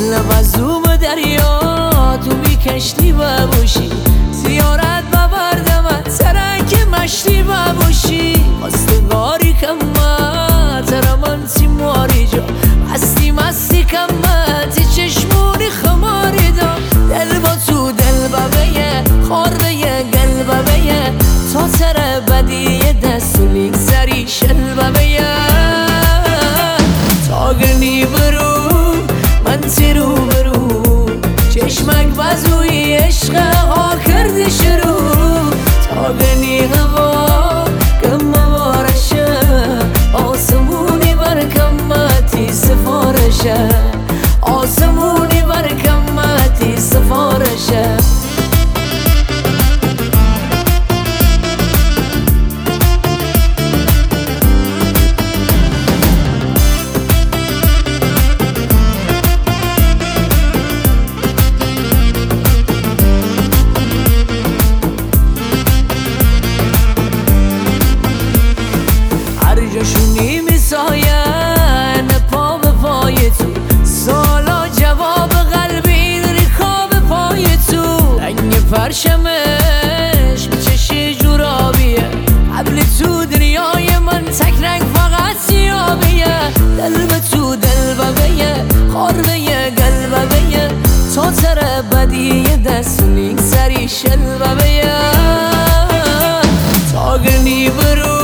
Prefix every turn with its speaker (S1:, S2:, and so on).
S1: دلم از زوم دریا تو بی کشتی باشی زیارت ببردم ترک مشتی باشی خواستگاری کمه ترمن سیماری جا مستی کمه تی چشمونی خماری دا دل با تو دل ببیه خورده گل ببیه تا تره بدی دست و لیک سری شل ببیه تا گرنی برو من تیرو برو چشمک بزوی عشق ها کرد شروع تا گرنی هوا کم بارشه آسمونی بر کمتی سفارشه آسمونی بر کمتی سفارشه جاشونی میساین پا به پای تو سالا جواب قلبی ریخا به پای تو رنگ پرشمش میچشی جورابیه قبل تو دنیای من تک رنگ فقط سیابیه دل به تو دل ببیه خورده گل ببیه تا تره بدی دست و لیک سری شل ببیه تا گرنی برو